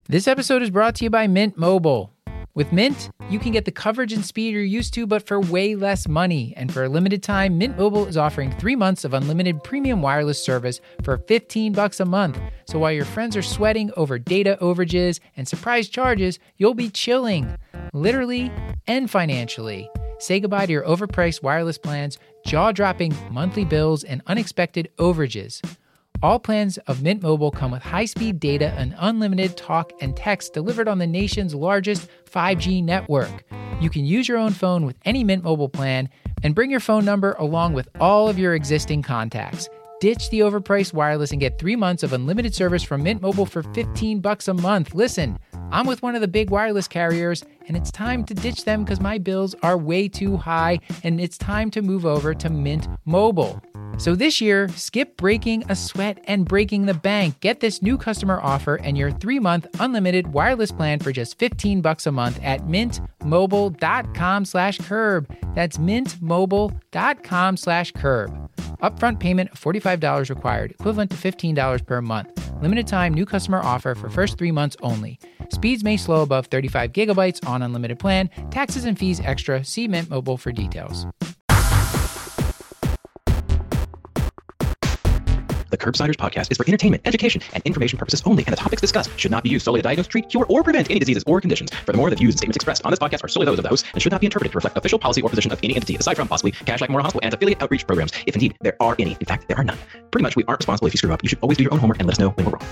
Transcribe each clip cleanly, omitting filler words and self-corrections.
This episode is brought to you by Mint Mobile. With Mint, you can get the coverage and speed you're used to, but for way less money. And for a limited time, Mint Mobile is offering 3 months of unlimited premium wireless service for $15 a month. So while your friends are sweating over data overages and surprise charges, you'll be chilling, literally and financially. Say goodbye to your overpriced wireless plans, jaw-dropping monthly bills, and unexpected overages. All plans of Mint Mobile come with high-speed data and unlimited talk and text delivered on the nation's largest 5G network. You can use your own phone with any Mint Mobile plan and bring your phone number along with all of your existing contacts. Ditch the overpriced wireless and get 3 months of unlimited service from Mint Mobile for $15 a month. Listen, I'm with one of the big wireless carriers, and it's time to ditch them because my bills are way too high, and it's time to move over to Mint Mobile. So this year, skip breaking a sweat and breaking the bank. Get this new customer offer and your 3-month unlimited wireless plan for just $15 a month at mintmobile.com/curb. That's mintmobile.com/curb. Upfront payment of $45 required, equivalent to $15 per month. Limited time new customer offer for first 3 months only. Speeds may slow above 35 gigabytes on unlimited plan. Taxes and fees extra. See Mint Mobile for details. The Curbsiders podcast is for entertainment, education, and information purposes only, and the topics discussed should not be used solely to diagnose, treat, cure, or prevent any diseases or conditions. Furthermore, the views and statements expressed on this podcast are solely those of the host and should not be interpreted to reflect official policy or position of any entity, aside from possibly Cash Memorial Hospital and affiliate outreach programs, if indeed there are any. In fact, there are none. Pretty much, we aren't responsible if you screw up. You should always do your own homework and let us know when we're wrong.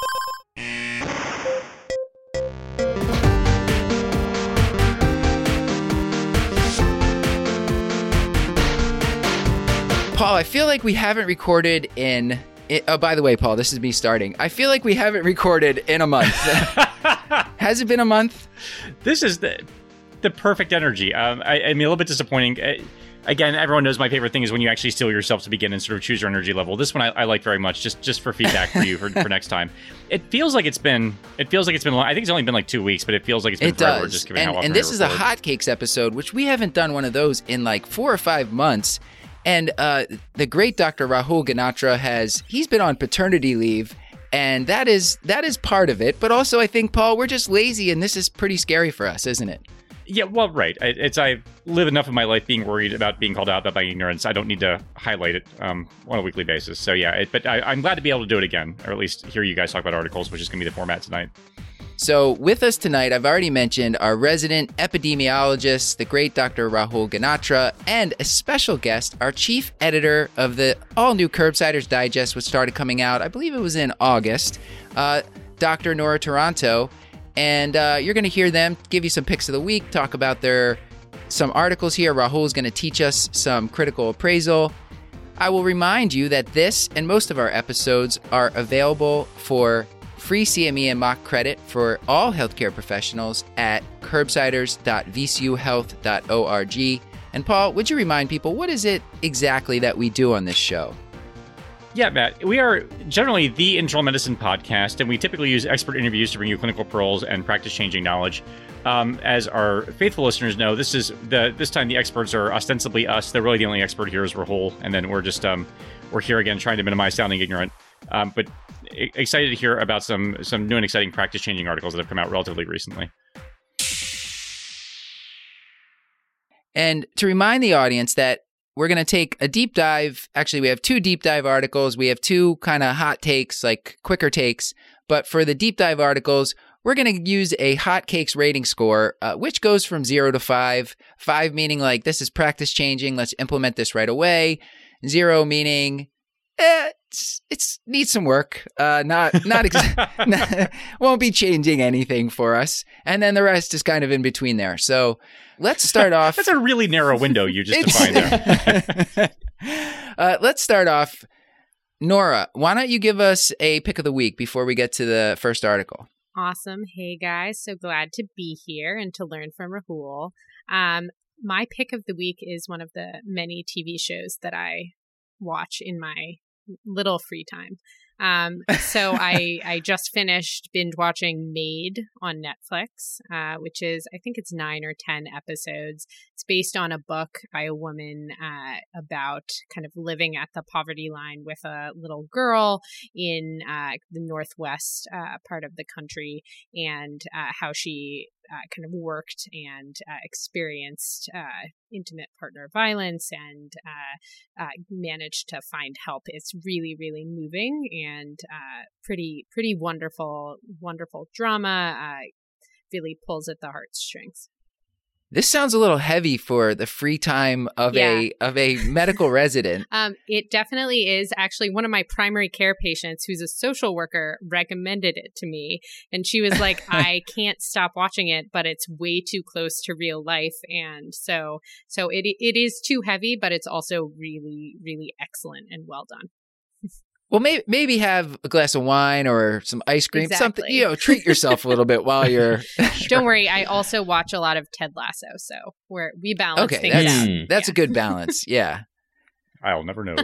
Paul, I feel like we haven't recorded in... Oh, by the way, Paul, this is me starting. I feel like we haven't recorded in a month. Has it been a month? This is the perfect energy. I mean, a little bit disappointing. Again, everyone knows my favorite thing is when you actually steel yourself to begin and sort of choose your energy level. This one I like very much, just for feedback for you for next time. It feels like it's been long. I think it's only been like 2 weeks, but it feels like it's been forever. Does. Just given how often and this I is a record. Hotcakes episode, which we haven't done one of those in like 4 or 5 months. And the great Dr. Rahul Ganatra he's been on paternity leave, and that is part of it. But also, I think, Paul, we're just lazy, and this is pretty scary for us, isn't it? Yeah, well, right. I live enough of my life being worried about being called out about my ignorance. I don't need to highlight it on a weekly basis. So yeah, but I'm glad to be able to do it again, or at least hear you guys talk about articles, which is going to be the format tonight. So with us tonight, I've already mentioned our resident epidemiologist, the great Dr. Rahul Ganatra, and a special guest, our chief editor of the all-new Curbsiders Digest, which started coming out, I believe it was in August, Dr. Nora Taranto. And you're going to hear them give you some picks of the week, talk about some articles here. Rahul is going to teach us some critical appraisal. I will remind you that this and most of our episodes are available for free CME and mock credit for all healthcare professionals at curbsiders.vcuhealth.org. And Paul, would you remind people, what is it exactly that we do on this show? Yeah, Matt, we are generally the internal medicine podcast, and we typically use expert interviews to bring you clinical pearls and practice-changing knowledge. As our faithful listeners know, this time the experts are ostensibly us. They're really the only expert here is Rahul, and then we're just we're here again trying to minimize sounding ignorant. But excited to hear about some new and exciting practice-changing articles that have come out relatively recently. And to remind the audience that we're going to take a deep dive. Actually, we have 2 deep dive articles. We have 2 kind of hot takes, like quicker takes. But for the deep dive articles, we're going to use a Hotcakes rating score, which goes from 0 to 5. 5 meaning like this is practice-changing. Let's implement this right away. 0 meaning it's needs some work. Won't be changing anything for us. And then the rest is kind of in between there. So let's start off. That's a really narrow window you just defined there. Let's start off. Nora, why don't you give us a pick of the week before we get to the first article? Awesome. Hey, guys. So glad to be here and to learn from Rahul. My pick of the week is one of the many TV shows that I watch in my little free time. So I just finished binge watching Made on Netflix, which is, I think it's 9 or 10 episodes. It's based on a book by a woman about kind of living at the poverty line with a little girl in the northwest part of the country, and how she kind of worked and experienced intimate partner violence and managed to find help. It's really, really moving and pretty wonderful drama. Really pulls at the heartstrings. This sounds a little heavy for the free time of a medical resident. It definitely is. Actually, one of my primary care patients, who's a social worker, recommended it to me. And she was like, I can't stop watching it, but it's way too close to real life. And so it is too heavy, but it's also really, really excellent and well done. Well, maybe have a glass of wine or some ice cream, Exactly. something, treat yourself a little bit while you're... Don't worry. I also watch a lot of Ted Lasso, so we balance things out. That's a good balance. Yeah. I'll never know.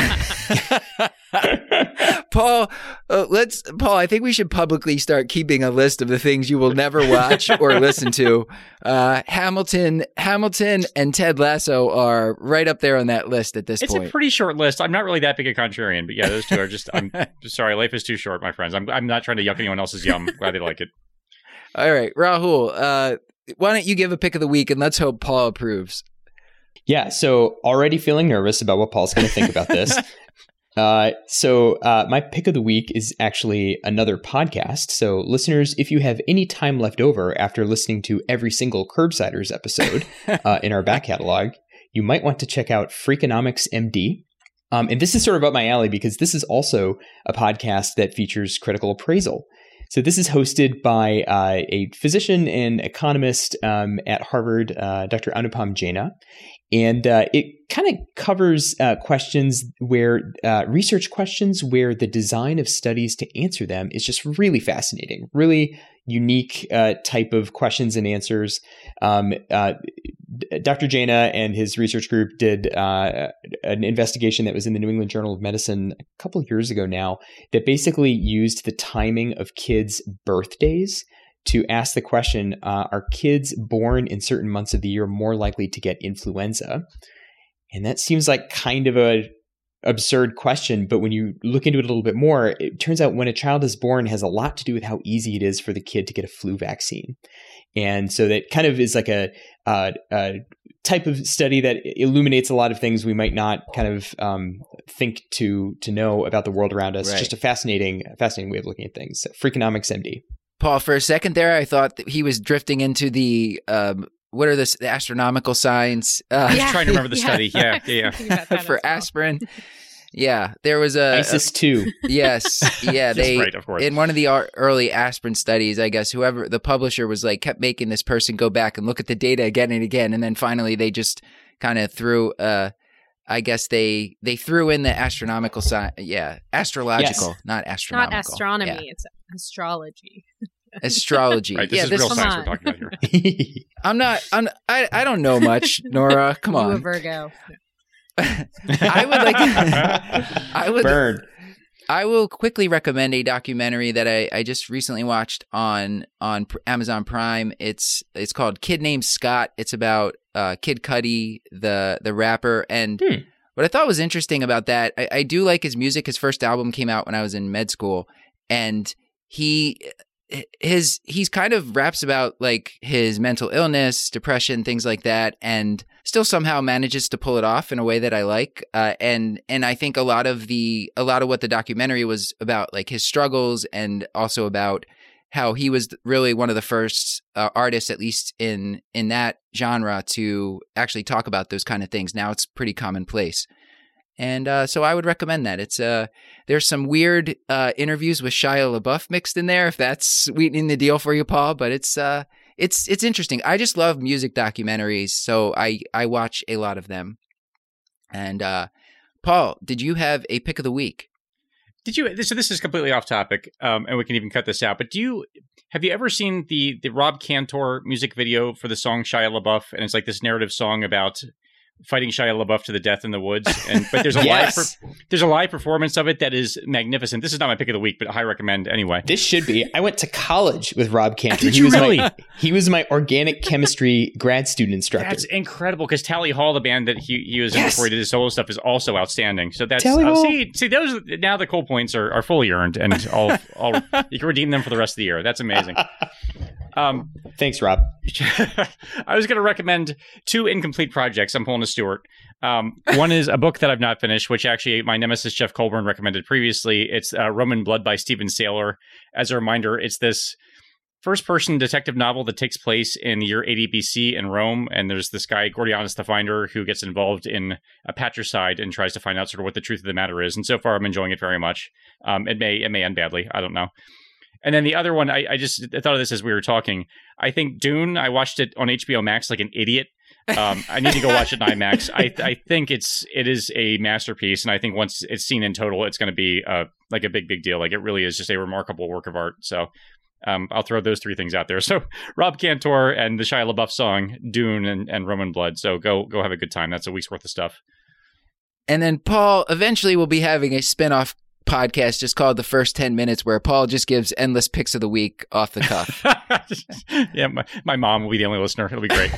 Paul, I think we should publicly start keeping a list of the things you will never watch or listen to. Hamilton and Ted Lasso are right up there on that list at this point. It's a pretty short list. I'm not really that big a contrarian, but yeah, those two are just, I'm just sorry. Life is too short, my friends. I'm not trying to yuck anyone else's yum. Glad they like it. All right, Rahul, why don't you give a pick of the week and let's hope Paul approves. Yeah, so already feeling nervous about what Paul's going to think about this. So my pick of the week is actually another podcast. So listeners, if you have any time left over after listening to every single Curbsiders episode in our back catalog, you might want to check out Freakonomics MD. And this is sort of up my alley because this is also a podcast that features critical appraisal. So this is hosted by a physician and economist at Harvard, Dr. Anupam Jena. And it kind of covers questions where research questions where the design of studies to answer them is just really fascinating, really unique type of questions and answers. Dr. Jena and his research group did an investigation that was in the New England Journal of Medicine a couple of years ago now that basically used the timing of kids' birthdays to ask the question, are kids born in certain months of the year more likely to get influenza? And that seems like kind of a absurd question, but when you look into it a little bit more, it turns out when a child is born has a lot to do with how easy it is for the kid to get a flu vaccine. And so that kind of is like a type of study that illuminates a lot of things we might not kind of think to know about the world around us. Right. Just a fascinating way of looking at things. So, Freakonomics MD. Paul, for a second there, I thought that he was drifting into the what are the astronomical signs? I was trying to remember the study. Yeah. For aspirin. Yeah, there was a ISIS-2. Yes, yeah. They right, of course. In one of the early aspirin studies, I guess whoever the publisher was like kept making this person go back and look at the data again and again, and then finally they just kind of threw. I guess they threw in the astronomical sign. Yeah, astrological, yes. Not astronomical. Not astronomy. Yeah. It's astrology. Astrology. Right, this is real science we're talking about here. I don't know much, Nora. Come on. You a Virgo. Burn. I will quickly recommend a documentary that I just recently watched on Amazon Prime. It's called Kid Named Scott. It's about Kid Cudi, the rapper. And what I thought was interesting about that, I do like his music. His first album came out when I was in med school, and he's kind of raps about like his mental illness, depression, things like that, and still somehow manages to pull it off in a way that I like. And I think a lot of what the documentary was about, like his struggles, and also about how he was really one of the first artists, at least in that genre, to actually talk about those kind of things. Now it's pretty commonplace. And so I would recommend that. It's there's some weird interviews with Shia LaBeouf mixed in there, if that's sweetening the deal for you, Paul. But it's interesting. I just love music documentaries, so I watch a lot of them. And Paul, did you have a pick of the week? Did you? So this is completely off topic, and we can even cut this out. But have you ever seen the Rob Cantor music video for the song Shia LaBeouf? And it's like this narrative song about fighting Shia LaBeouf to the death in the woods. But there's a there's a live performance of it that is magnificent. This is not my pick of the week, but I recommend anyway. This should be. I went to college with Rob Cantor. Did you really? He was my organic chemistry grad student instructor. That's incredible because Tally Hall, the band that he was in before he did his solo stuff, is also outstanding. So that's see those those now the cool points are fully earned, and all you can redeem them for the rest of the year. That's amazing. Thanks, Rob. I was going to recommend 2 incomplete projects. I'm pulling a Stewart. One is a book that I've not finished, which actually my nemesis Jeff Colburn recommended previously. It's Roman Blood by Stephen Saylor. As a reminder, it's this first-person detective novel that takes place in the year 80 BC in Rome, and there's this guy, Gordianus the Finder, who gets involved in a patricide and tries to find out sort of what the truth of the matter is. And so far, I'm enjoying it very much. It may end badly. I don't know. And then the other one, I thought of this as we were talking. I think Dune, I watched it on HBO Max like an idiot. I need to go watch it in IMAX. I think it is a masterpiece, and I think once it's seen in total, it's going to be like a big deal. Like it really is just a remarkable work of art. So I'll throw those 3 things out there. So Rob Cantor and the Shia LaBeouf song Dune and Roman Blood. So go have a good time. That's a week's worth of stuff. And then Paul, eventually we'll be having a spinoff podcast just called The First 10 Minutes, where Paul just gives endless picks of the week off the cuff. Yeah, my mom will be the only listener. It'll be great.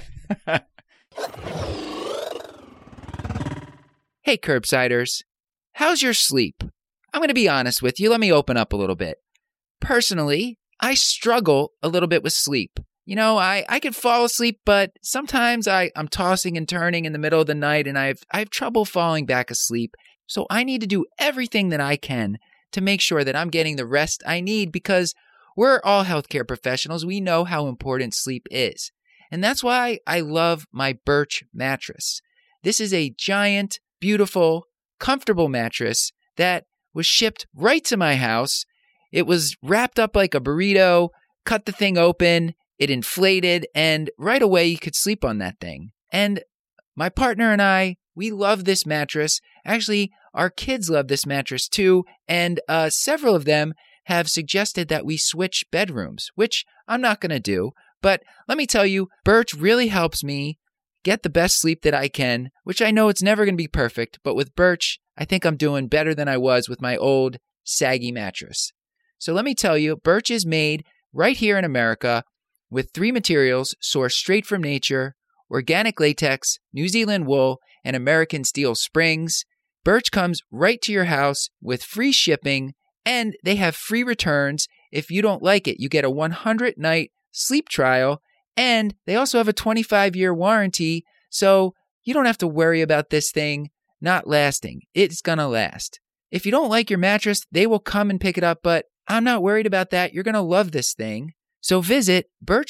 Hey, Curbsiders. How's your sleep? I'm going to be honest with you. Let me open up a little bit. Personally, I struggle a little bit with sleep. You know, I can fall asleep, but sometimes I'm tossing and turning in the middle of the night, and I have trouble falling back asleep. So I need to do everything that I can to make sure that I'm getting the rest I need, because we're all healthcare professionals. We know how important sleep is. And that's why I love my Birch mattress. This is a giant, beautiful, comfortable mattress that was shipped right to my house. It was wrapped up like a burrito, cut the thing open, it inflated, and right away you could sleep on that thing. And my partner and I, we love this mattress. Actually, our kids love this mattress too, and several of them have suggested that we switch bedrooms, which I'm not going to do. But let me tell you, Birch really helps me get the best sleep that I can, which I know it's never going to be perfect, but with Birch, I think I'm doing better than I was with my old saggy mattress. So let me tell you, Birch is made right here in America with 3 materials sourced straight from nature: organic latex, New Zealand wool, and American steel springs. Birch comes right to your house with free shipping, and they have free returns. If you don't like it, you get a 100-night sleep trial, and they also have a 25-year warranty, so you don't have to worry about this thing not lasting. It's gonna last. If you don't like your mattress, they will come and pick it up, but I'm not worried about that. You're gonna love this thing. So visit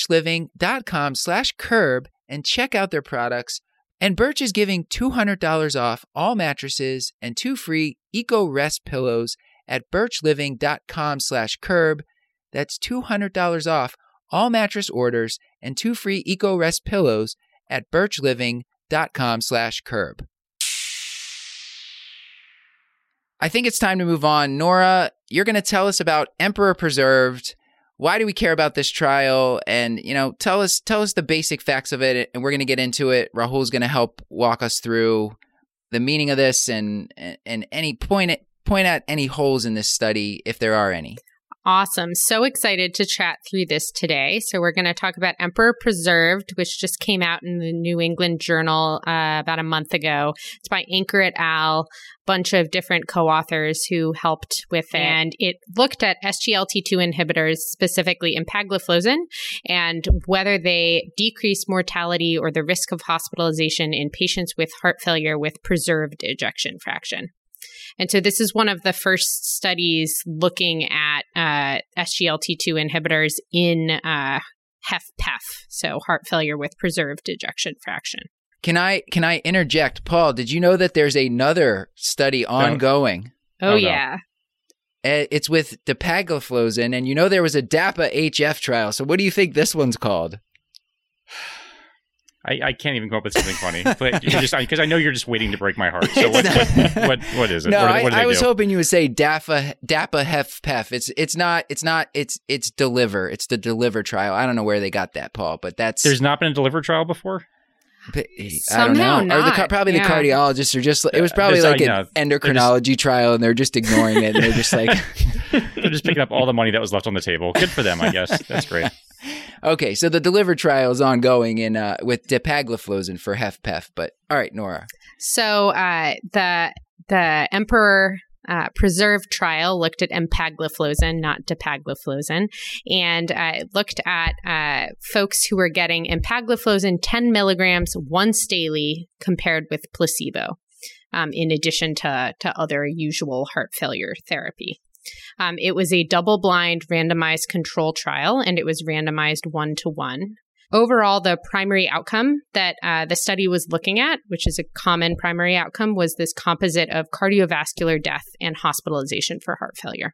birchliving.com/curb and check out their products. And Birch is giving $200 off all mattresses and 2 free Eco Rest pillows at birchliving.com/curb. That's $200 off all mattress orders and 2 free Eco Rest pillows at birchliving.com/curb. I think it's time to move on. Nora, you're going to tell us about Emperor Preserved. Why do we care about this trial? And, you know, tell us the basic facts of it, and we're going to get into it. Rahul's going to help walk us through the meaning of this and any point out any holes in this study, if there are any. Awesome. So excited to chat through this today. So we're going to talk about Emperor Preserved, which just came out in the New England Journal about a month ago. It's by Anker et al., bunch of different co-authors who helped with it. And it looked at SGLT2 inhibitors, specifically empagliflozin, and whether they decrease mortality or the risk of hospitalization in patients with heart failure with preserved ejection fraction. And so this is one of the first studies looking at SGLT2 inhibitors in HFpEF, so heart failure with preserved ejection fraction. Can I interject? Paul, did you know that there's another study ongoing? Oh, yeah. It's with dapagliflozin, and you know there was a DAPA-HF trial. So what do you think this one's called? I can't even come up with something funny, but because I know you're just waiting to break my heart. So what is it? No, what do they I was do? hoping you would say DAPA-HFpEF. It's not. It's Deliver. It's the Deliver trial. I don't know where they got that, Paul, but there's not been a Deliver trial before. I don't know. Somehow Or probably the yeah. cardiologists are just, it was probably There's, like an endocrinology trial and they're just ignoring it. And they're just like, They're just picking up all the money that was left on the table. Good for them, I guess. That's great. okay, so the DELIVER trial is ongoing with dapagliflozin for HFpEF. But all right, Nora. So the Emperor Preserve trial looked at empagliflozin, not dapagliflozin, and it looked at folks who were getting empagliflozin 10 milligrams once daily compared with placebo, in addition to other usual heart failure therapy. It was a double-blind randomized control trial, and it was randomized 1-to-1. Overall, the primary outcome that the study was looking at, which is a common primary outcome, was this composite of cardiovascular death and hospitalization for heart failure.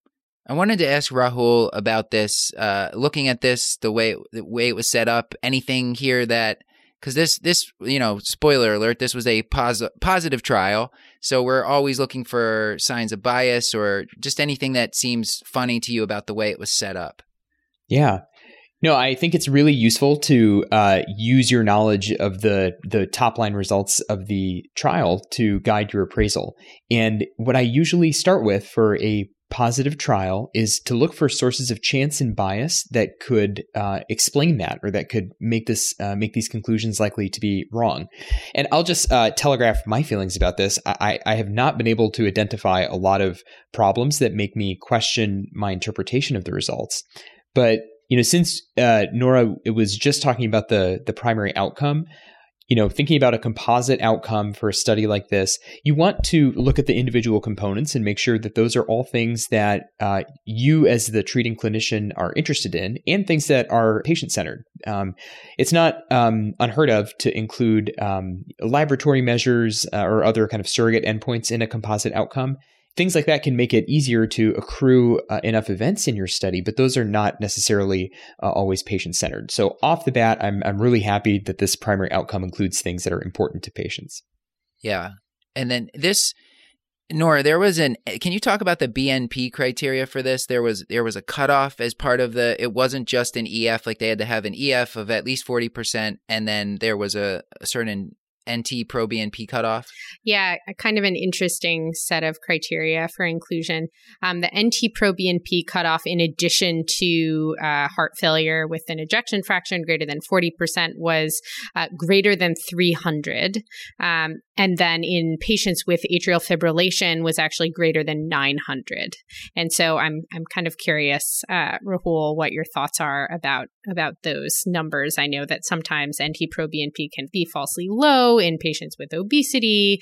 I wanted to ask Rahul about this, looking at this, the way it was set up, anything here that, because this, spoiler alert, this was a positive trial. So we're always looking for signs of bias or just anything that seems funny to you about the way it was set up. Yeah. No, I think it's really useful to use your knowledge of the top line results of the trial to guide your appraisal. And what I usually start with for a positive trial is to look for sources of chance and bias that could explain that, or that could make these conclusions likely to be wrong. And I'll just telegraph my feelings about this. I have not been able to identify a lot of problems that make me question my interpretation of the results, but since Nora was just talking about the primary outcome, thinking about a composite outcome for a study like this, you want to look at the individual components and make sure that those are all things that you as the treating clinician are interested in and things that are patient-centered. It's not unheard of to include laboratory measures or other kind of surrogate endpoints in a composite outcome. Things like that can make it easier to accrue enough events in your study, but those are not necessarily always patient-centered. So off the bat, I'm really happy that this primary outcome includes things that are important to patients. Yeah. And then this, Nora, can you talk about the BNP criteria for this? There was a cutoff as part of it wasn't just an EF, like they had to have an EF of at least 40%, and then there was a certain NT-proBNP cutoff? Yeah, kind of an interesting set of criteria for inclusion. The NT-proBNP cutoff, in addition to heart failure with an ejection fraction greater than 40%, was greater than 300. And then in patients with atrial fibrillation was actually greater than 900. And so I'm kind of curious, Rahul, what your thoughts are about those numbers. I know that sometimes NT-proBNP can be falsely low in patients with obesity,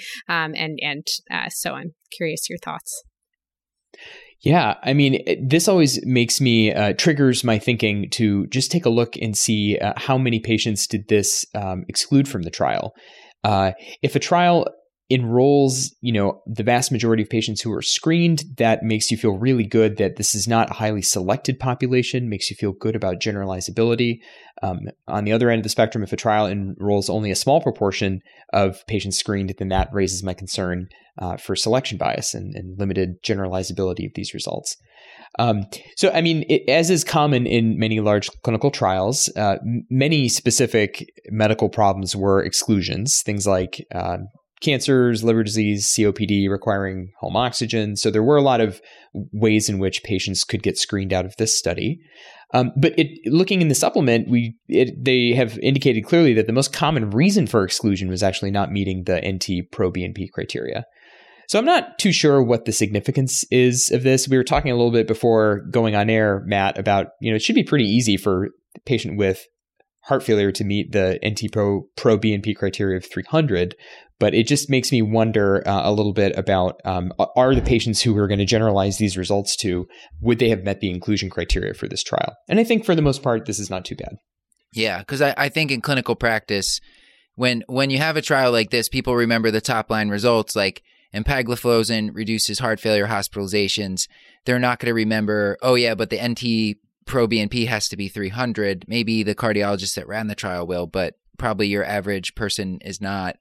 so I'm curious your thoughts. Yeah, I mean, this always makes me triggers my thinking to just take a look and see how many patients did this exclude from the trial. If a trial enrolls, the vast majority of patients who are screened, that makes you feel really good that this is not a highly selected population, makes you feel good about generalizability. On the other end of the spectrum, if a trial enrolls only a small proportion of patients screened, then that raises my concern for selection bias and limited generalizability of these results. So, I mean, as is common in many large clinical trials, many specific medical problems were exclusions, things like cancers, liver disease, COPD requiring home oxygen. So there were a lot of ways in which patients could get screened out of this study. But looking in the supplement, they have indicated clearly that the most common reason for exclusion was actually not meeting the NT-proBNP criteria. So I'm not too sure what the significance is of this. We were talking a little bit before going on air, Matt, about, it should be pretty easy for a patient with heart failure to meet the NT-proBNP criteria of 300. But it just makes me wonder a little bit about, are the patients who we're going to generalize these results to, would they have met the inclusion criteria for this trial? And I think for the most part, this is not too bad. Yeah, because I think in clinical practice, when you have a trial like this, people remember the top line results, like empagliflozin reduces heart failure hospitalizations. They're not going to remember, oh yeah, but the NT-proBNP has to be 300. Maybe the cardiologist that ran the trial will, but probably your average person is not.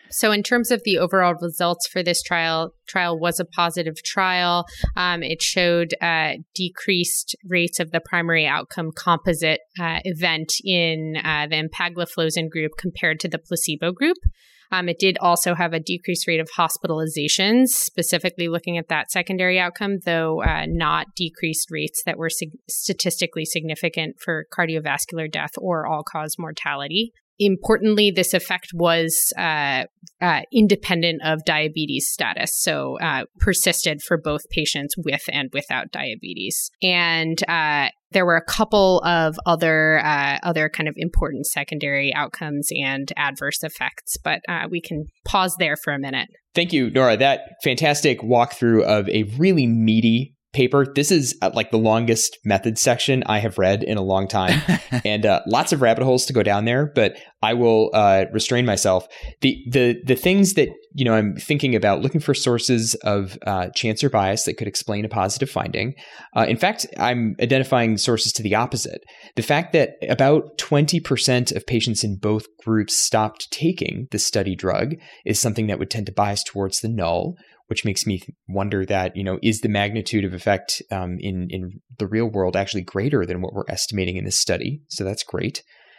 So in terms of the overall results for this trial was a positive trial. It showed decreased rates of the primary outcome composite event in the empagliflozin group compared to the placebo group. It did also have a decreased rate of hospitalizations, specifically looking at that secondary outcome, though not decreased rates that were statistically significant for cardiovascular death or all-cause mortality. Importantly, this effect was independent of diabetes status, so persisted for both patients with and without diabetes. And there were a couple of other kind of important secondary outcomes and adverse effects, but we can pause there for a minute. Thank you, Nora. That fantastic walkthrough of a really meaty paper. This is like the longest methods section I have read in a long time, and lots of rabbit holes to go down there, but I will restrain myself. The things that I'm thinking about, looking for sources of chance or bias that could explain a positive finding. In fact, I'm identifying sources to the opposite. The fact that about 20% of patients in both groups stopped taking the study drug is something that would tend to bias towards the null, which makes me wonder that, is the magnitude of effect in the real world actually greater than what we're estimating in this study? So that's great.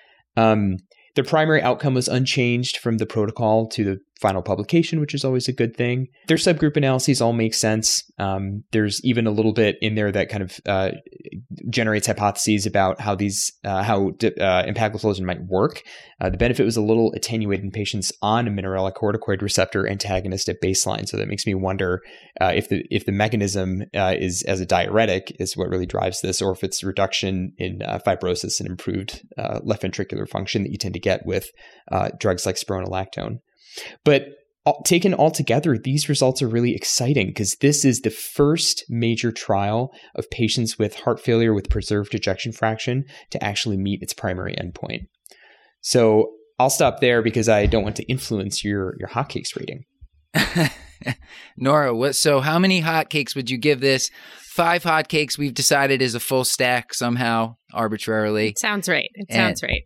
The primary outcome was unchanged from the protocol to the final publication, which is always a good thing. Their subgroup analyses all make sense. There's even a little bit in there that kind of generates hypotheses about how empagliflozin might work. The benefit was a little attenuated in patients on a mineralocorticoid receptor antagonist at baseline. So that makes me wonder if the mechanism is as a diuretic is what really drives this, or if it's reduction in fibrosis and improved left ventricular function that you tend to get with drugs like spironolactone. But taken all together, these results are really exciting because this is the first major trial of patients with heart failure with preserved ejection fraction to actually meet its primary endpoint. So I'll stop there because I don't want to influence your hotcakes rating. Nora, so how many hotcakes would you give this? 5 hotcakes we've decided is a full stack somehow, arbitrarily. Sounds right. Sounds right.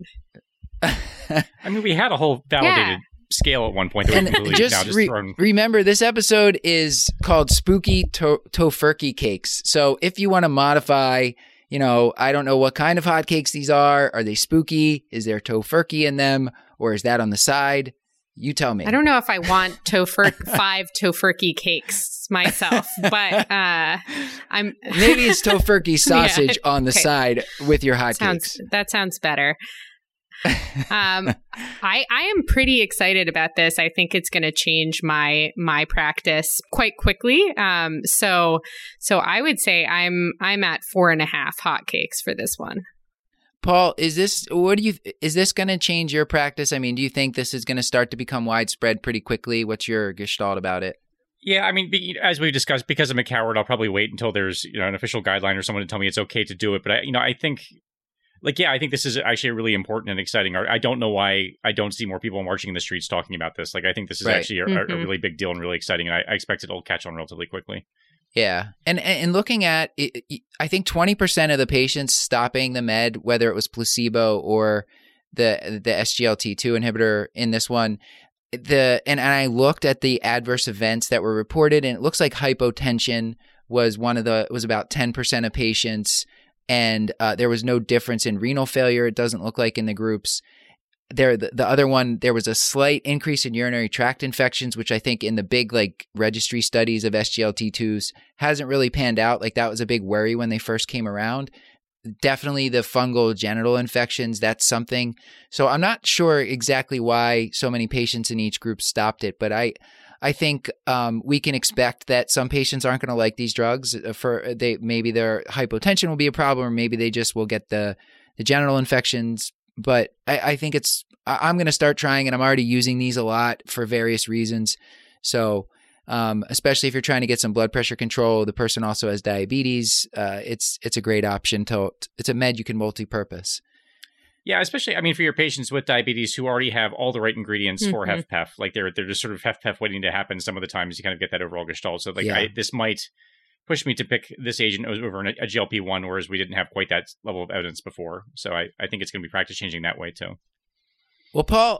I mean, we had a whole validated scale at one point that we completely just thrown. Remember, this episode is called Spooky Tofurkey Cakes. So if you want to modify, I don't know what kind of hotcakes these are. Are they spooky? Is there tofurkey in them? Or is that on the side? You tell me. I don't know if I want 5 tofurkey cakes myself, but I'm maybe it's tofurkey sausage on the side with your hotcakes. That sounds better. I am pretty excited about this. I think it's going to change my practice quite quickly. So I would say I'm at 4.5 hotcakes for this one. Paul, is this going to change your practice? I mean, do you think this is going to start to become widespread pretty quickly? What's your gestalt about it? Yeah, I mean, as we've discussed, because I'm a coward, I'll probably wait until there's an official guideline or someone to tell me it's okay to do it. But I think. I think this is actually really important and exciting. I don't know why I don't see more people marching in the streets talking about this. I think this is actually a really big deal and really exciting, and I expect it'll catch on relatively quickly. Yeah. And looking at it, I think 20% of the patients stopping the med, whether it was placebo or the SGLT2 inhibitor in this one, and I looked at the adverse events that were reported, and it looks like hypotension was was about 10% of patients. And there was no difference in renal failure. It doesn't look like in the groups. The other one, there was a slight increase in urinary tract infections, which I think in the big registry studies of SGLT2s hasn't really panned out. That was a big worry when they first came around. Definitely the fungal genital infections, that's something. So I'm not sure exactly why so many patients in each group stopped it, but I think we can expect that some patients aren't going to like these drugs. Maybe their hypotension will be a problem, or maybe they just will get the genital infections. But I think I'm going to start trying, and I'm already using these a lot for various reasons. So especially if you're trying to get some blood pressure control, the person also has diabetes. It's a great option. It's a med you can multi-purpose. Yeah, especially, for your patients with diabetes who already have all the right ingredients for HFpEF, they're just sort of HFpEF waiting to happen some of the times you kind of get that overall gestalt. So this might push me to pick this agent over a GLP-1, whereas we didn't have quite that level of evidence before. So I think it's going to be practice changing that way too. Well, Paul,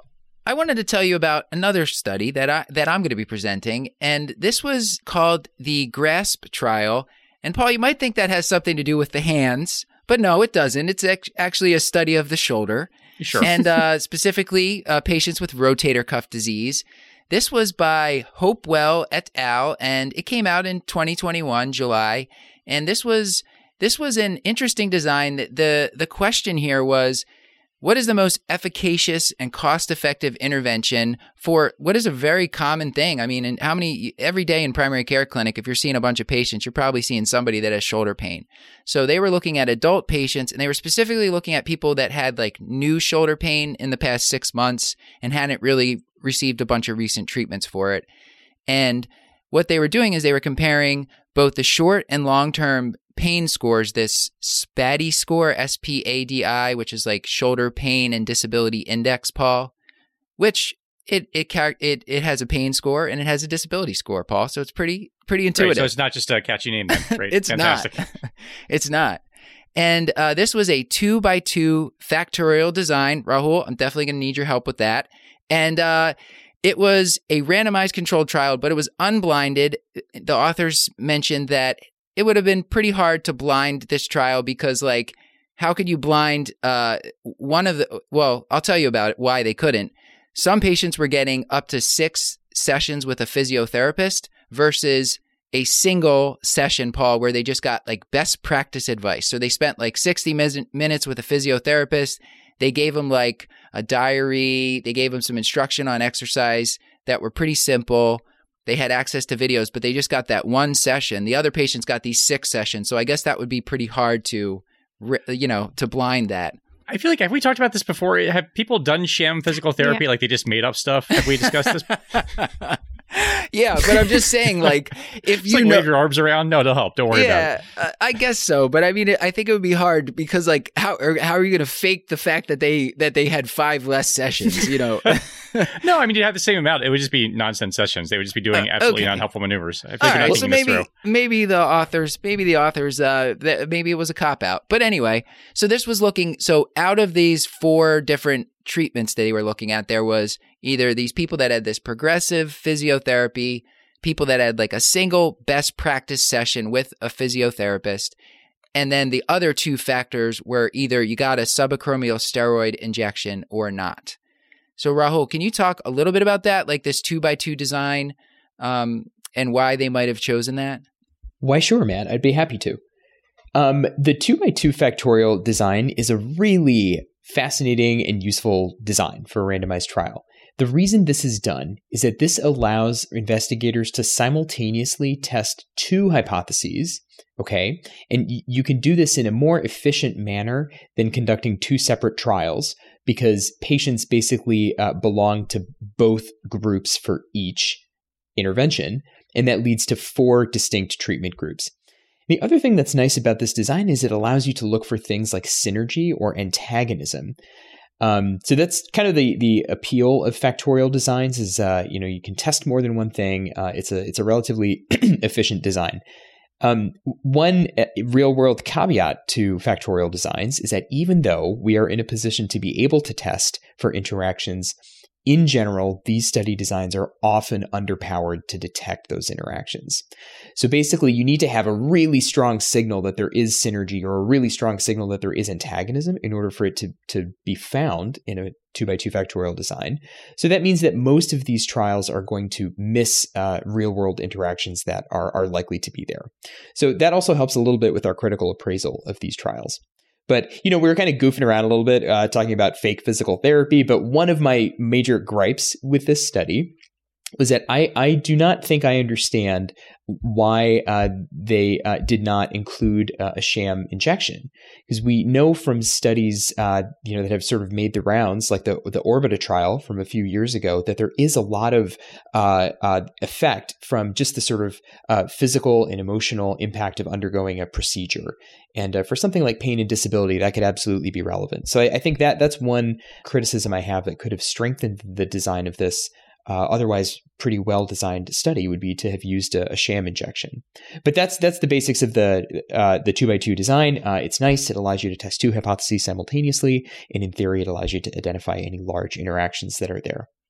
I wanted to tell you about another study that I'm going to be presenting, and this was called the GRASP trial. And Paul, you might think that has something to do with the hands, but no, it doesn't. It's actually a study of the shoulder, Sure. and specifically patients with rotator cuff disease. This was by Hopewell et al., and it came out in 2021, July. And this was an interesting design. The question here was, what is the most efficacious and cost-effective intervention for what is a very common thing? I mean, every day in primary care clinic, if you're seeing a bunch of patients, you're probably seeing somebody that has shoulder pain. So they were looking at adult patients, and they were specifically looking at people that had like new shoulder pain in the past 6 months and hadn't really received a bunch of recent treatments for it. And what they were doing is they were comparing both the short and long-term pain scores, this SPADI score, SPADI, which is like shoulder pain and disability index, Paul, which it has a pain score and it has a disability score, Paul. So it's pretty intuitive. Right, so it's not just a catchy name then. Right. It's Fantastic. not. It's not. And this was a 2x2 factorial design. Rahul, I'm definitely going to need your help with that. And it was a randomized controlled trial, but it was unblinded. The authors mentioned that it would have been pretty hard to blind this trial because, like, how could you blind I'll tell you about it, why they couldn't. Some patients were getting up to 6 sessions with a physiotherapist versus a single session, Paul, where they just got like best practice advice. So they spent like 60 minutes with a physiotherapist. They gave them like a diary. They gave them some instruction on exercise that were pretty simple. They had access to videos, but they just got that one session. The other patients got these 6 sessions. So I guess that would be pretty hard to blind that. I feel like, have we talked about this before? Have people done sham physical therapy like they just made up stuff? Have we discussed this? Yeah, but I'm just saying, like, if you wave your arms around, no, it'll help. Don't worry about it. I guess so. But I mean, I think it would be hard because, like, how are you going to fake the fact that they had 5 less sessions? You know? No, I mean, you'd have the same amount. It would just be nonsense sessions. They would just be doing absolutely non-helpful maneuvers. I think right, so maybe the authors, maybe it was a cop out. But anyway, so this was out of these 4 different treatments that they were looking at, there was either these people that had this progressive physiotherapy, people that had like a single best practice session with a physiotherapist, and then the other 2 factors were either you got a subacromial steroid injection or not. So Rahul, can you talk a little bit about that, like this 2x2 design, and why they might have chosen that? Why, sure, Matt. I'd be happy to. The 2x2 factorial design is a really fascinating and useful design for a randomized trial. The reason this is done is that this allows investigators to simultaneously test 2 hypotheses, okay? And you can do this in a more efficient manner than conducting 2 separate trials because patients basically belong to both groups for each intervention, and that leads to 4 distinct treatment groups. The other thing that's nice about this design is it allows you to look for things like synergy or antagonism. So that's kind of the appeal of factorial designs is, you can test more than one thing. It's a relatively efficient design. One real world caveat to factorial designs is that even though we are in a position to be able to test for interactions, in general, these study designs are often underpowered to detect those interactions. So basically, you need to have a really strong signal that there is synergy or a really strong signal that there is antagonism in order for it to be found in a 2x2 factorial design. So that means that most of these trials are going to miss real-world interactions that are likely to be there. So that also helps a little bit with our critical appraisal of these trials. But, we were kind of goofing around a little bit, talking about fake physical therapy. But one of my major gripes with this study was that I do not think I understand why they did not include a sham injection. Because we know from studies, that have sort of made the rounds, like the Orbita trial from a few years ago, that there is a lot of effect from just the sort of physical and emotional impact of undergoing a procedure. And for something like pain and disability, that could absolutely be relevant. So I think that's one criticism I have that could have strengthened the design of this otherwise pretty well-designed study would be to have used a sham injection. But that's the basics of the 2x2 design. It's nice. It allows you to test 2 hypotheses simultaneously. And in theory, it allows you to identify any large interactions that are there.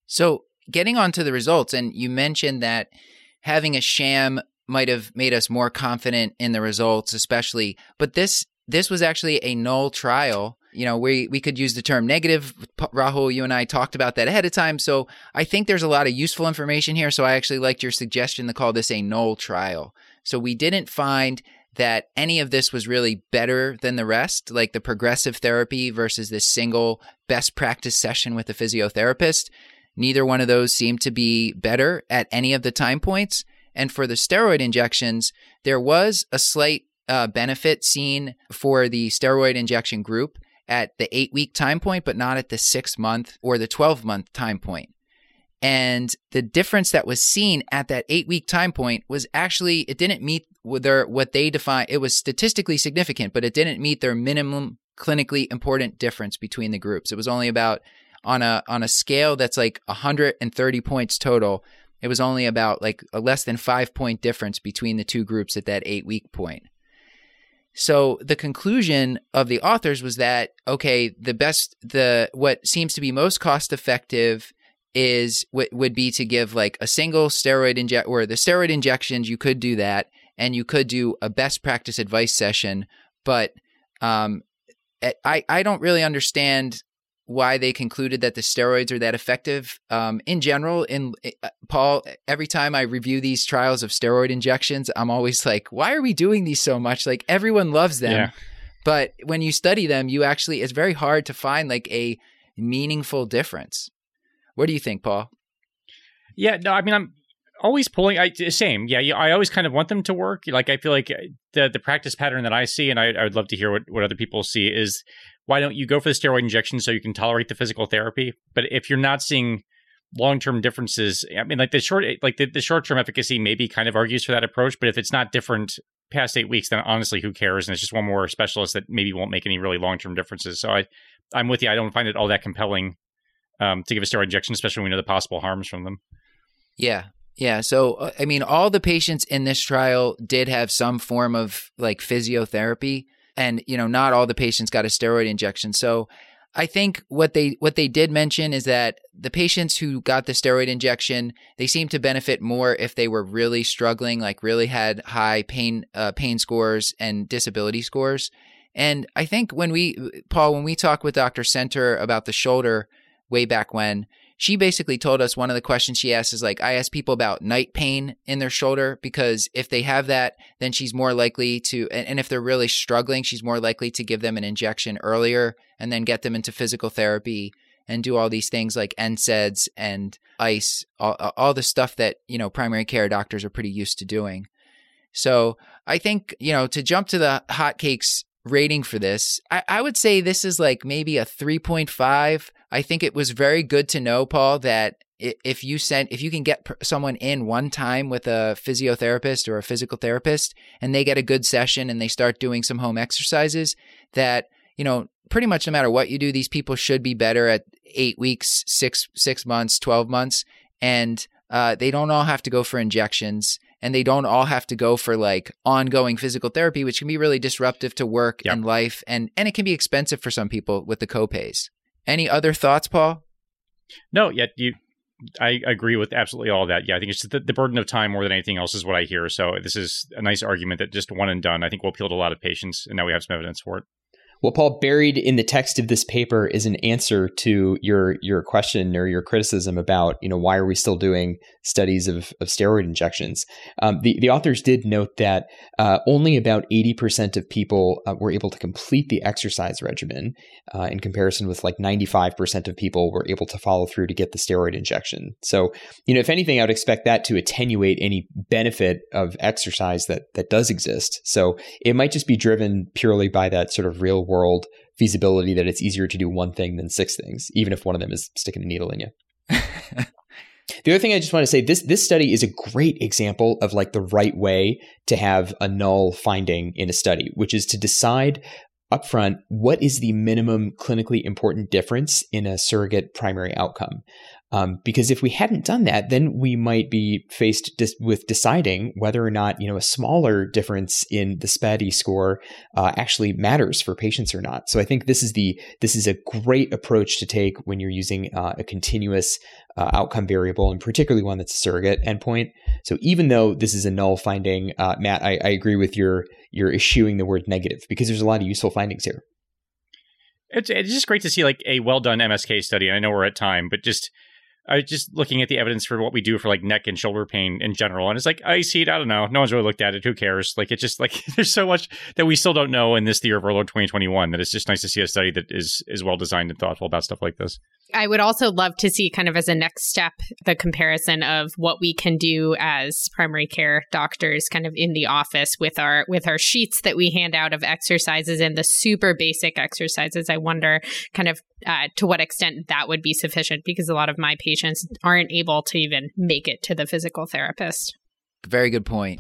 So getting on to the results, and you mentioned that having a sham might have made us more confident in the results, especially, but this was actually a null trial. We could use the term negative. Rahul, you and I talked about that ahead of time. So I think there's a lot of useful information here. So I actually liked your suggestion to call this a null trial. So we didn't find that any of this was really better than the rest, like the progressive therapy versus this single best practice session with a physiotherapist. Neither one of those seemed to be better at any of the time points. And for the steroid injections, there was a slight benefit seen for the steroid injection group at the 8-week time point, but not at the 6-month or the 12-month time point. And the difference that was seen at that 8-week time point was actually, it didn't meet what they define. It was statistically significant, but it didn't meet their minimum clinically important difference between the groups. It was only about, on a scale that's like 130 points total, it was only about like a less than 5-point difference between the two groups at that 8-week point. So the conclusion of the authors was that, okay, what seems to be most cost effective would be to give like a single steroid or the steroid injections. You could do that, and you could do a best practice advice session. But I don't really understand why they concluded that the steroids are that effective. In general, Paul, every time I review these trials of steroid injections, I'm always like, why are we doing these so much? Like, everyone loves them. Yeah. But when you study them, it's very hard to find like a meaningful difference. What do you think, Paul? Yeah, no, I mean, I'm always pulling. Same. Yeah, I always kind of want them to work. Like, I feel like the practice pattern that I see, and I would love to hear what other people see, is why don't you go for the steroid injection so you can tolerate the physical therapy? But if you're not seeing long-term differences, I mean, like the short-term efficacy maybe kind of argues for that approach. But if it's not different past 8 weeks, then honestly, who cares? And it's just one more specialist that maybe won't make any really long-term differences. So I'm with you. I don't find it all that compelling to give a steroid injection, especially when we know the possible harms from them. Yeah. Yeah. So, I mean, all the patients in this trial did have some form of like physiotherapy, and, not all the patients got a steroid injection. So I think what they did mention is that the patients who got the steroid injection, they seemed to benefit more if they were really struggling, like really had high pain scores and disability scores. And I think when we talked with Dr. Center about the shoulder way back when, she basically told us one of the questions she asked is like, I ask people about night pain in their shoulder, because if they have that, then she's more likely to, and if they're really struggling, she's more likely to give them an injection earlier and then get them into physical therapy and do all these things like NSAIDs and ice, all the stuff that, primary care doctors are pretty used to doing. So I think, to jump to the hotcakes rating for this, I would say this is like maybe a 3.5. I think it was very good to know, Paul, that if you can get someone in one time with a physiotherapist or a physical therapist, and they get a good session and they start doing some home exercises, that, pretty much no matter what you do, these people should be better at 8 weeks, 6 months, 12 months. And they don't all have to go for injections, and they don't all have to go for like ongoing physical therapy, which can be really disruptive to work and life. And it can be expensive for some people with the copays. Any other thoughts, Paul? No, I agree with absolutely all of that. Yeah, I think it's the burden of time more than anything else is what I hear. So this is a nice argument that just one and done, I think, will appeal to a lot of patients, and now we have some evidence for it. Well, Paul, buried in the text of this paper is an answer to your question or your criticism about, why are we still doing studies of steroid injections? The authors did note that only about 80% of people were able to complete the exercise regimen in comparison with like 95% of people were able to follow through to get the steroid injection. So, if anything, I would expect that to attenuate any benefit of exercise that does exist. So it might just be driven purely by that sort of real world feasibility that it's easier to do one thing than 6 things, even if one of them is sticking a needle in you. The other thing I just want to say, this study is a great example of like the right way to have a null finding in a study, which is to decide upfront what is the minimum clinically important difference in a surrogate primary outcome. Because if we hadn't done that, then we might be faced with deciding whether or not, a smaller difference in the SPAD-E score actually matters for patients or not. So I think this is a great approach to take when you're using a continuous outcome variable, and particularly one that's a surrogate endpoint. So even though this is a null finding, Matt, I agree with your eschewing the word negative, because there's a lot of useful findings here. It's just great to see like a well done MSK study. I know we're at time, but I was just looking at the evidence for what we do for like neck and shoulder pain in general. And it's like, I see it. I don't know. No one's really looked at it. Who cares? Like, it's just like, there's so much that we still don't know in this year of our Lord 2021 that it's just nice to see a study that is well designed and thoughtful about stuff like this. I would also love to see kind of as a next step, the comparison of what we can do as primary care doctors kind of in the office with our sheets that we hand out of exercises and the super basic exercises. I wonder kind of to what extent that would be sufficient, because a lot of my patients aren't able to even make it to the physical therapist. Very good point.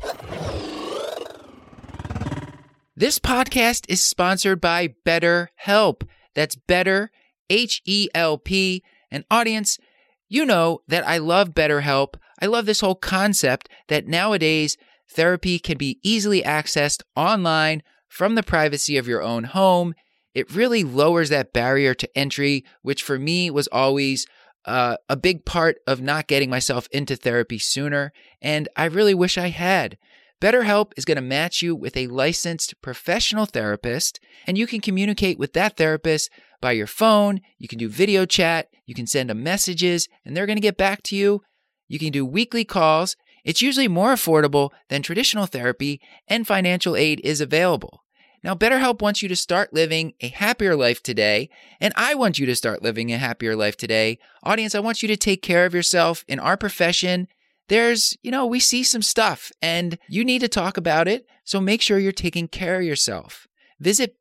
This podcast is sponsored by BetterHelp. That's Better, H-E-L-P. And audience, you know that I love BetterHelp. I love this whole concept that nowadays therapy can be easily accessed online from the privacy of your own home. It really lowers that barrier to entry, which for me was always a big part of not getting myself into therapy sooner, and I really wish I had. BetterHelp is going to match you with a licensed professional therapist, and you can communicate with that therapist by your phone. You can do video chat. You can send them messages, and they're going to get back to you. You can do weekly calls. It's usually more affordable than traditional therapy, and financial aid is available. Now, BetterHelp wants you to start living a happier life today, and I want you to start living a happier life today. Audience, I want you to take care of yourself. In our profession, we see some stuff, and you need to talk about it, so make sure you're taking care of yourself. Visit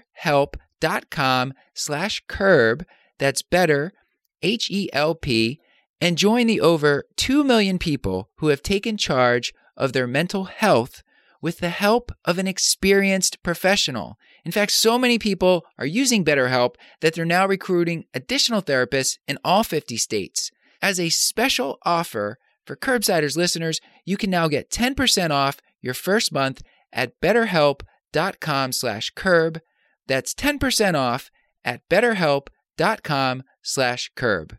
betterhelp.com/curb, that's better, H-E-L-P, and join the over 2 million people who have taken charge of their mental health with the help of an experienced professional. In fact, so many people are using BetterHelp that they're now recruiting additional therapists in all 50 states. As a special offer for Curbsiders listeners, you can now get 10% off your first month at betterhelp.com/curb. That's 10% off at betterhelp.com/curb.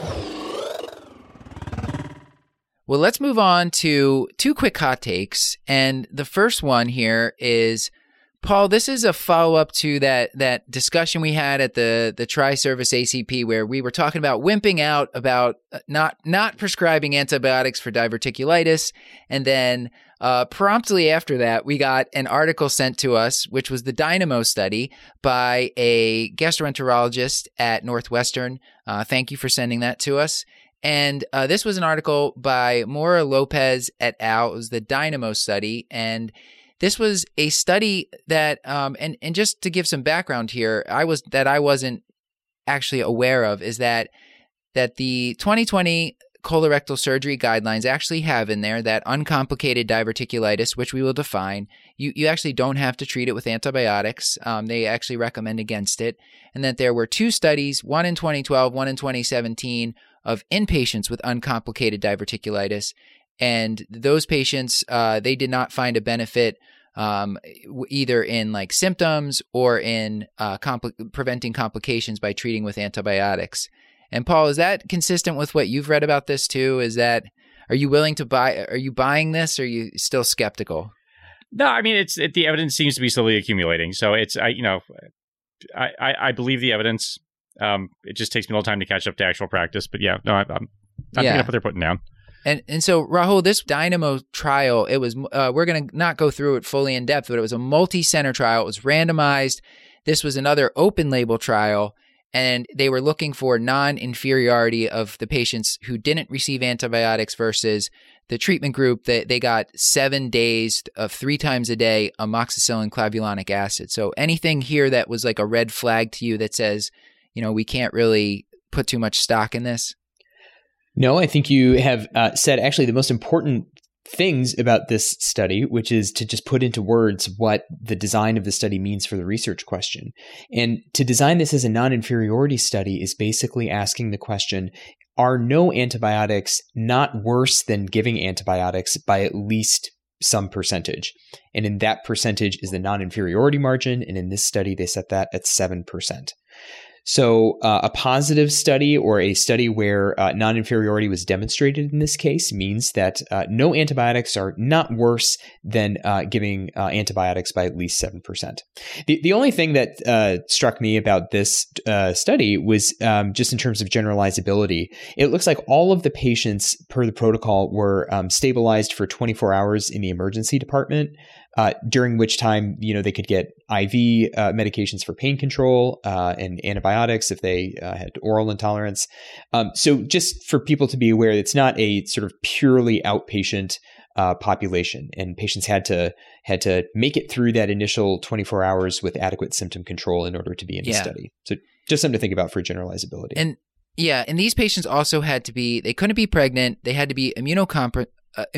Well, let's move on to 2 quick hot takes. And the first one here is, Paul, this is a follow-up to that discussion we had at the Tri-Service ACP, where we were talking about wimping out about not prescribing antibiotics for diverticulitis. And then promptly after that, we got an article sent to us, which was the Dynamo study by a gastroenterologist at Northwestern. Thank you for sending that to us. And this was an article by Mora Lopez et al. It was the Dynamo study. And this was a study that, and just to give some background here, I wasn't actually aware of, is that the 2020 colorectal surgery guidelines actually have in there that uncomplicated diverticulitis, which we will define, you actually don't have to treat it with antibiotics. They actually recommend against it. And that there were 2 studies, one in 2012, one in 2017, of inpatients with uncomplicated diverticulitis. And those patients, they did not find a benefit either in like symptoms or in preventing complications by treating with antibiotics. And Paul, is that consistent with what you've read about this too? Are you willing to buy? Are you buying this? Or are you still skeptical? No, I mean the evidence seems to be slowly accumulating. So I believe the evidence. It just takes me a little time to catch up to actual practice. But yeah, no, I'm picking up what they're putting down. And so, Rahul, this Dynamo trial, it was, we're going to not go through it fully in depth, but it was a multi-center trial. It was randomized. This was another open label trial, and they were looking for non-inferiority of the patients who didn't receive antibiotics versus the treatment group. They got 7 days of 3 times a day amoxicillin clavulanic acid. So anything here that was like a red flag to you that says, we can't really put too much stock in this? No, I think you have said actually the most important things about this study, which is to just put into words what the design of the study means for the research question. And to design this as a non-inferiority study is basically asking the question, are no antibiotics not worse than giving antibiotics by at least some percentage? And in that percentage is the non-inferiority margin. And in this study, they set that at 7%. So a positive study, or a study where non-inferiority was demonstrated in this case, means that no antibiotics are not worse than giving antibiotics by at least 7%. The only thing that struck me about this study was just in terms of generalizability. It looks like all of the patients per the protocol were stabilized for 24 hours in the emergency department, during which time, they could get IV medications for pain control and antibiotics if they had oral intolerance. So just for people to be aware, it's not a sort of purely outpatient population, and patients had to make it through that initial 24 hours with adequate symptom control in order to be in the study. So just something to think about for generalizability. And these patients also they couldn't be pregnant. They had to be immunocompetent.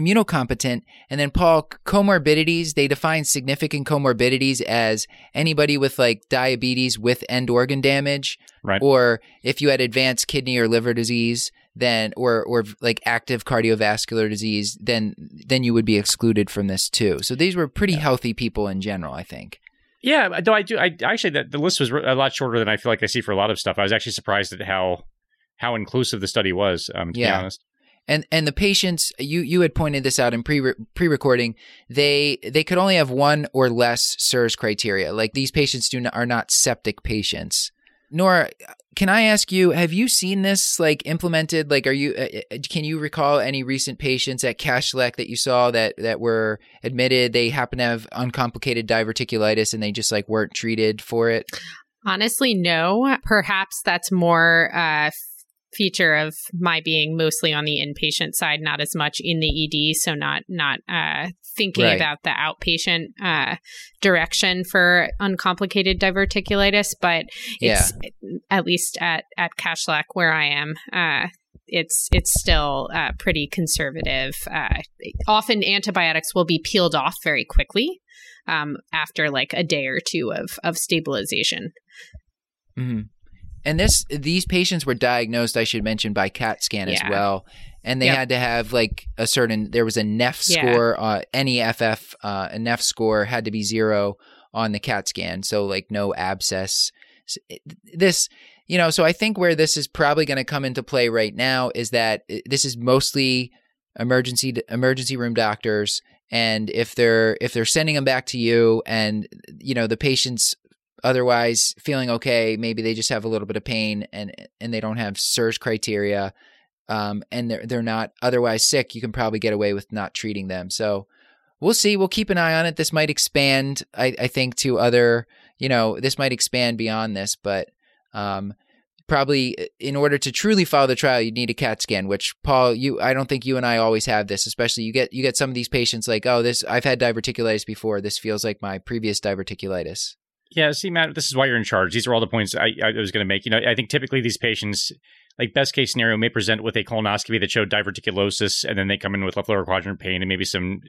And then, Paul, comorbidities, they define significant comorbidities as anybody with like diabetes with end organ damage, right? Or if you had advanced kidney or liver disease, then or like active cardiovascular disease, then you would be excluded from this too. So these were pretty healthy people in general, I think. Yeah, though I actually, the list was a lot shorter than I feel like I see for a lot of stuff. I was actually surprised at how inclusive the study was, to be honest. And the patients, you had pointed this out in pre-recording, they could only have one or less SIRS criteria. Like these patients are not septic patients. Nora, can I ask you, have you seen this like implemented? Like, can you recall any recent patients at Cash Select that you saw that were admitted, they happen to have uncomplicated diverticulitis and they just like weren't treated for it? Honestly, no. Perhaps that's more feature of my being mostly on the inpatient side, not as much in the ED, so not thinking about the outpatient direction for uncomplicated diverticulitis. But it's at least at Cash Select where I am, it's still pretty conservative. Often antibiotics will be peeled off very quickly after like a day or two of stabilization. Mm-hmm. And these patients were diagnosed, I should mention, by CAT scan as well. And they had to have like there was a NEF score, NEFF, a NEF score had to be 0 on the CAT scan. So like no abscess. So I think where this is probably going to come into play right now is that this is mostly emergency room doctors. And if they're sending them back to you and, the patient's otherwise feeling okay, maybe they just have a little bit of pain and they don't have SIRS criteria, and they're not otherwise sick, you can probably get away with not treating them. So we'll see. We'll keep an eye on it. This might expand, I think, to other, this might expand beyond this, but probably in order to truly follow the trial, you'd need a CAT scan, which, Paul, I don't think you and I always have this, especially you get some of these patients like, I've had diverticulitis before. This feels like my previous diverticulitis. Yeah, see, Matt, this is why you're in charge. These are all the points I was going to make. I think typically these patients, like best case scenario, may present with a colonoscopy that showed diverticulosis, and then they come in with left lower quadrant pain and maybe some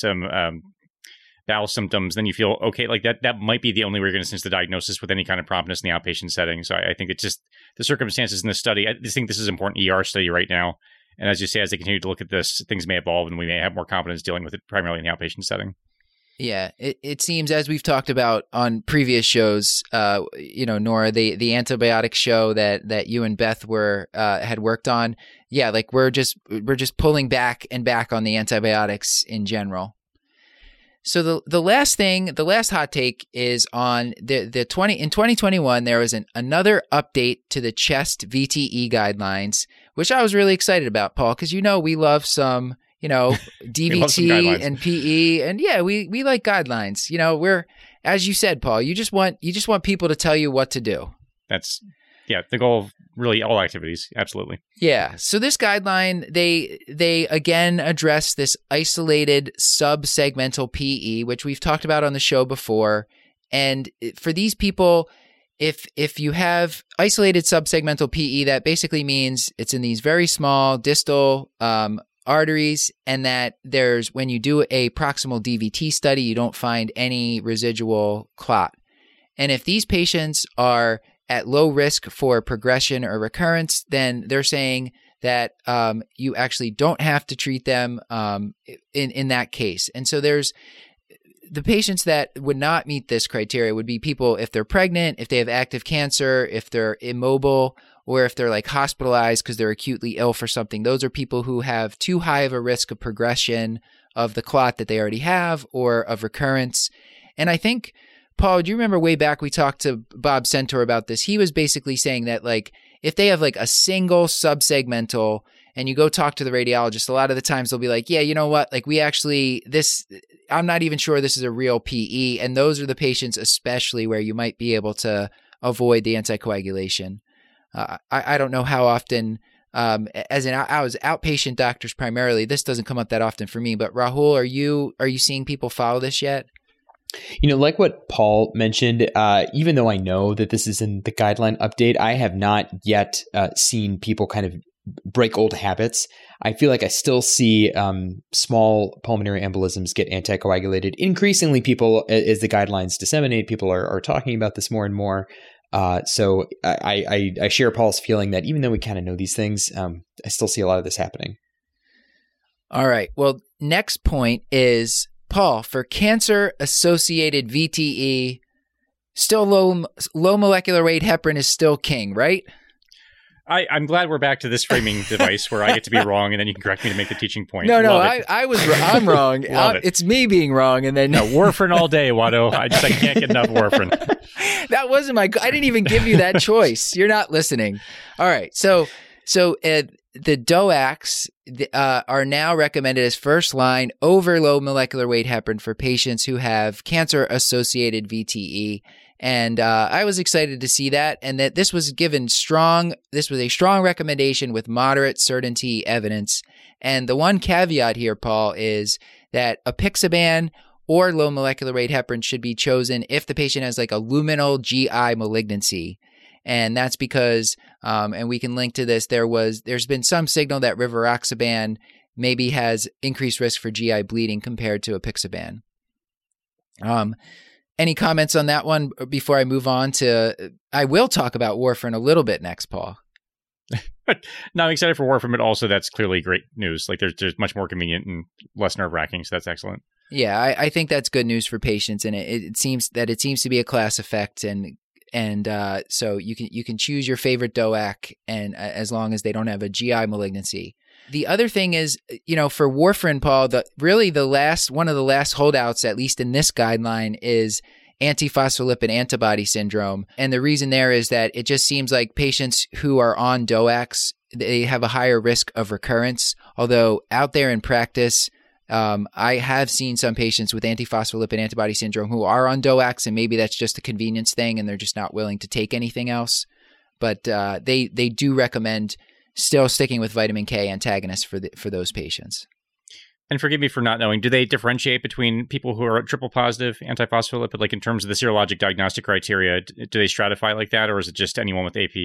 bowel symptoms. Then you feel okay. Like that might be the only way you're going to sense the diagnosis with any kind of promptness in the outpatient setting. So I think it's just the circumstances in the study. I just think this is an important ER study right now. And as you say, as they continue to look at this, things may evolve, and we may have more confidence dealing with it primarily in the outpatient setting. Yeah, it seems, as we've talked about on previous shows, Nora, the antibiotic show that you and Beth had worked on. Yeah, like we're just pulling back on the antibiotics in general. So the last hot take is on in 2021 there was another update to the chest VTE guidelines, which I was really excited about, Paul, because we love some. DVT and PE, and we like guidelines. We're, as you said, Paul, you just want people to tell you what to do. That's the goal of really all activities. Absolutely. Yeah. So this guideline, they again address this isolated subsegmental PE, which we've talked about on the show before. And for these people, if you have isolated subsegmental PE, that basically means it's in these very small distal arteries, and that when you do a proximal DVT study, you don't find any residual clot. And if these patients are at low risk for progression or recurrence, then they're saying that you actually don't have to treat them in that case. And so there's the patients that would not meet this criteria would be people if they're pregnant, if they have active cancer, if they're immobile, or if they're like hospitalized because they're acutely ill for something. Those are people who have too high of a risk of progression of the clot that they already have or of recurrence. And I think, Paul, do you remember way back we talked to Bob Centaur about this? He was basically saying that like if they have like a single subsegmental and you go talk to the radiologist, a lot of the times they'll be like, yeah, you know what? Like I'm not even sure this is a real PE. And those are the patients especially where you might be able to avoid the anticoagulation. I don't know how often, as I was outpatient doctors primarily, this doesn't come up that often for me, but Rahul, are you seeing people follow this yet? Like what Paul mentioned, even though I know that this is in the guideline update, I have not yet seen people kind of break old habits. I feel like I still see small pulmonary embolisms get anticoagulated. Increasingly, people, as the guidelines disseminate, people are talking about this more and more. So I share Paul's feeling that even though we kind of know these things, I still see a lot of this happening. All right. Well, next point is, Paul, for cancer-associated VTE, still low molecular weight heparin is still king, right? I'm glad we're back to this framing device where I get to be wrong and then you can correct me to make the teaching point. No, I'm wrong. It's me being wrong, and then warfarin all day, Watto. I can't get enough warfarin. That wasn't I didn't even give you that choice. You're not listening. All right, so the DOACs are now recommended as first line over low molecular weight heparin for patients who have cancer-associated VTE. And I was excited to see that, and that this was a strong recommendation with moderate certainty evidence. And the one caveat here, Paul, is that apixaban or low molecular weight heparin should be chosen if the patient has like a luminal GI malignancy. And that's because, and we can link to this, there's been some signal that rivaroxaban maybe has increased risk for GI bleeding compared to apixaban. Any comments on that one before I move on to, I will talk about warfarin a little bit next, Paul. No, I'm excited for warfarin, but also that's clearly great news. Like there's much more convenient and less nerve-wracking, so that's excellent. Yeah, I think that's good news for patients, and it seems to be a class effect, and so you can choose your favorite DOAC, and as long as they don't have a GI malignancy. The other thing is, for warfarin, Paul, one of the last holdouts, at least in this guideline, is antiphospholipid antibody syndrome. And the reason there is that it just seems like patients who are on DOACs, they have a higher risk of recurrence. Although out there in practice, I have seen some patients with antiphospholipid antibody syndrome who are on DOACs, and maybe that's just a convenience thing and they're just not willing to take anything else. But they do recommend still sticking with vitamin K antagonists for those patients. And forgive me for not knowing, do they differentiate between people who are triple positive antiphospholipid, like in terms of the serologic diagnostic criteria? Do they stratify like that, or is it just anyone with AP?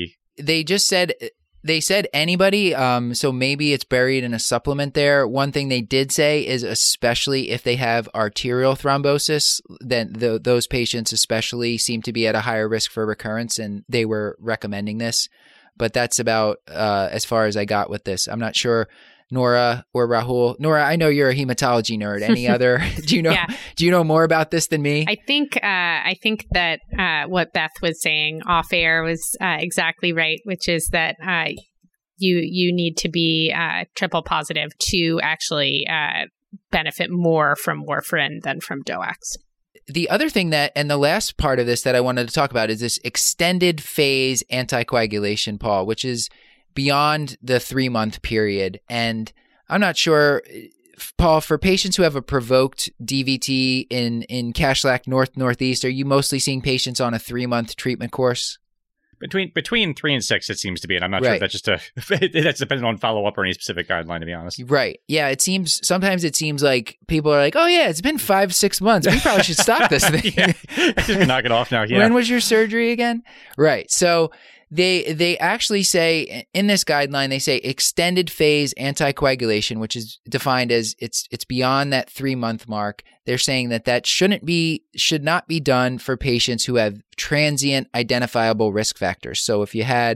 They said anybody, so maybe it's buried in a supplement there. One thing they did say is especially if they have arterial thrombosis, then those patients especially seem to be at a higher risk for recurrence, and they were recommending this. But that's about as far as I got with this. I'm not sure, Nora or Rahul. Nora, I know you're a hematology nerd. Any other? Do you know more about this than me? I think that what Beth was saying off air was exactly right, which is that you need to be triple positive to actually benefit more from warfarin than from DOACs. The other thing and the last part of this that I wanted to talk about is this extended phase anticoagulation, Paul, which is beyond the 3-month period. And I'm not sure, Paul, for patients who have a provoked DVT in Kashlak Northeast, are you mostly seeing patients on a 3-month treatment course? Between 3 and 6, it seems to be, and I'm not sure if that's just that's dependent on follow up or any specific guideline, to be honest. Right? Yeah. Sometimes it seems like people are like, "Oh yeah, it's been 5-6 months. We probably should stop this thing." Yeah, just gonna knock it off now. Yeah. When was your surgery again? Right. So they actually say in this guideline, they say extended phase anticoagulation, which is defined as it's beyond that 3-month mark. They're saying that should not be done for patients who have transient identifiable risk factors. So if you had,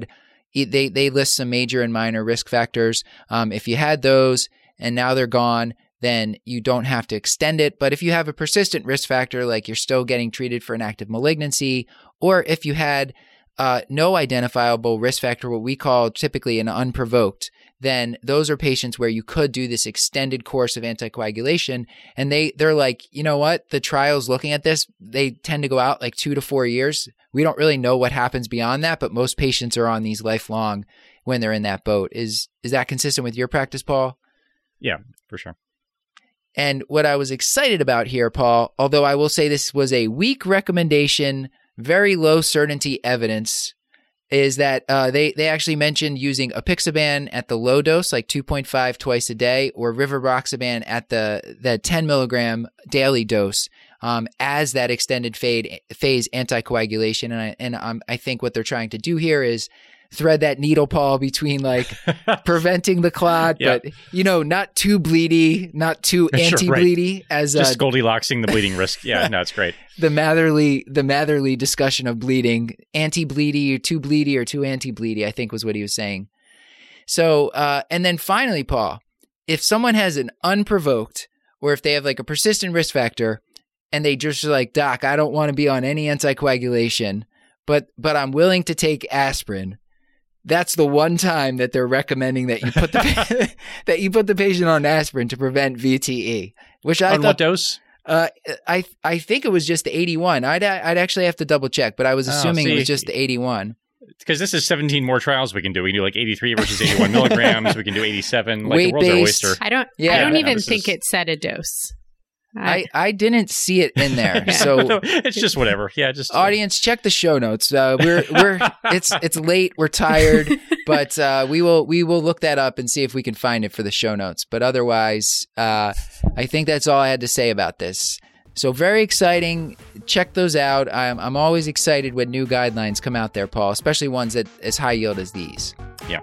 they list some major and minor risk factors. If you had those and now they're gone, then you don't have to extend it. But if you have a persistent risk factor, like you're still getting treated for an active malignancy, or if you had no identifiable risk factor, what we call typically an unprovoked, then those are patients where you could do this extended course of anticoagulation. And they're like, you know what? The trials looking at this, they tend to go out like 2 to 4 years. We don't really know what happens beyond that, but most patients are on these lifelong when they're in that boat. Is that consistent with your practice, Paul? Yeah, for sure. And what I was excited about here, Paul, although I will say this was a weak recommendation, very low certainty evidence, is that they actually mentioned using apixaban at the low dose, like 2.5 twice a day, or rivaroxaban at the 10 milligram daily dose as that extended phase anticoagulation. And I think what they're trying to do here is thread that needle, Paul, between like preventing the clot, but not too bleedy, not too anti-bleedy, right. As just Goldilocksing the bleeding risk. Yeah, no, it's great. The Matherly discussion of bleeding, anti-bleedy or too bleedy or too anti-bleedy, I think was what he was saying. So, and then finally, Paul, if someone has an unprovoked, or if they have like a persistent risk factor, and they just are like, Doc, I don't want to be on any anticoagulation, but I'm willing to take aspirin. That's the one time that they're recommending that you put the patient on aspirin to prevent VTE. Which I thought, what dose? I think it was just the 81. I'd actually have to double check, but I was assuming it was just the 81. Because this is 17 more trials we can do. We can do like 83 versus 81 milligrams. We can do 87. Like the world's our oyster. I don't even think it said a dose. I didn't see it in there, so it's just whatever. Yeah, just audience, check the show notes. We're it's late, we're tired, but we will look that up and see if we can find it for the show notes. But otherwise, I think that's all I had to say about this. So very exciting. Check those out. I'm always excited when new guidelines come out there, Paul, especially ones that as high yield as these. Yeah.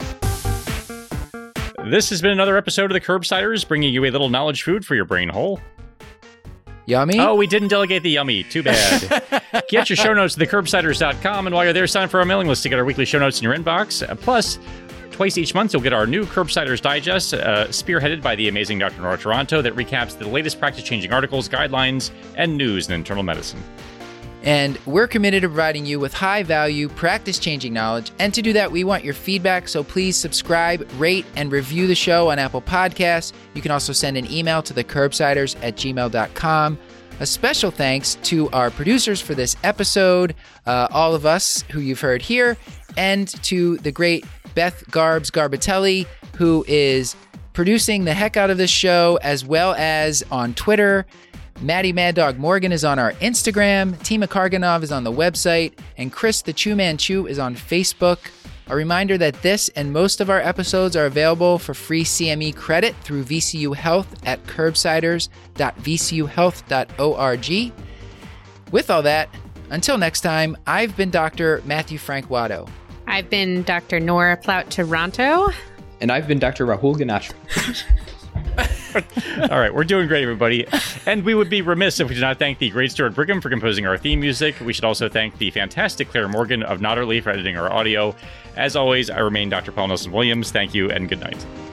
This has been another episode of the Curbsiders, bringing you a little knowledge food for your brain hole. Yummy? Oh, we didn't delegate the yummy. Too bad. Get your show notes at thecurbsiders.com, and while you're there, sign up for our mailing list to get our weekly show notes in your inbox. Plus, twice each month, you'll get our new Curbsiders Digest, spearheaded by the amazing Dr. Nora Taranto, that recaps the latest practice-changing articles, guidelines, and news in internal medicine. And we're committed to providing you with high-value, practice-changing knowledge. And to do that, we want your feedback, so please subscribe, rate, and review the show on Apple Podcasts. You can also send an email to thecurbsiders@gmail.com. A special thanks to our producers for this episode, all of us who you've heard here, and to the great Beth Garbatelli, who is producing the heck out of this show, as well as on Twitter. Maddie Mad Dog Morgan is on our Instagram, Tima Karganov is on the website, and Chris the Chew Man Chew is on Facebook. A reminder that this and most of our episodes are available for free CME credit through VCU Health at curbsiders.vcuhealth.org. With all that, until next time, I've been Dr. Matthew Frank Watto. I've been Dr. Nora Plout Taranto. And I've been Dr. Rahul Ganatra. All right, we're doing great, everybody. And we would be remiss if we did not thank the great Stuart Brigham for composing our theme music. We should also thank the fantastic Claire Morgan of Notterly for editing our audio. As always, I remain Dr. Paul Nelson Williams. Thank you and good night.